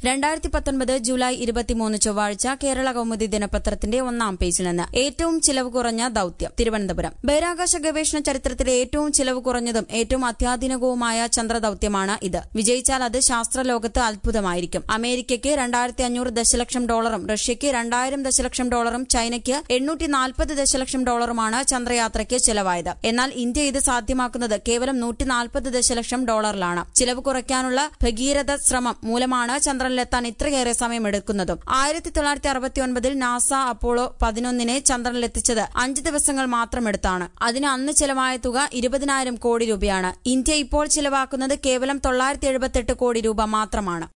2019 July 23 ചൊവ്വാഴ്ച കേരള കൗമുദി ദിനപത്രത്തിന്റെ ഒന്നാം പേജിൽ നിന്ന് ഏറ്റവും ചിലവ് കുറഞ്ഞ ദൌത്യം തിരുവനന്തപുരം. ബഹിരാകാശ ഗവേഷണ ചരിത്രത്തിലെ ഏറ്റവും ചിലവ് കുറഞ്ഞതും ഏറ്റവും അത്യാധുനികവുമായ ചന്ദ്രദൌത്യമാണ് ഇത്. വിജയിച്ചാൽ അത് ശാസ്ത്രലോകത്ത് അത്ഭുതമായിരിക്കും. അമേരിക്കയ്ക്ക് 2500 ദശലക്ഷം ഡോളറും റഷ്യയ്ക്ക് 2000 ദശലക്ഷം ഡോളറും ചൈനയ്ക്ക് 840 ദശലക്ഷം ഡോളറുമാണ് ചന്ദ്രയാത്രയ്ക്ക് ചെലവായത്. എന്നാൽ ഇന്ത്യ ഇത് സാധ്യമാക്കുന്നത് കേവലം 140 ദശലക്ഷം ഡോളറിലാണ്. ചിലവ് കുറയ്ക്കാനുള്ള ഭഗീരഥ ശ്രമം മൂലമാണ് ചന്ദ്രനിലെത്താൻ ഇത്രയേറെ സമയമെടുക്കുന്നതും. 1969 നാസ അപ്പോളോ 11 ചന്ദ്രനിലെത്തിച്ചത് 5 ദിവസങ്ങൾ മാത്രമെടുത്താണ്. അതിന് അന്ന് ചെലവായ തുക 20,000 കോടി രൂപയാണ്. ഇന്ത്യ ഇപ്പോൾ ചിലവാക്കുന്നത് കേവലം 978 കോടി രൂപ മാത്രമാണ്.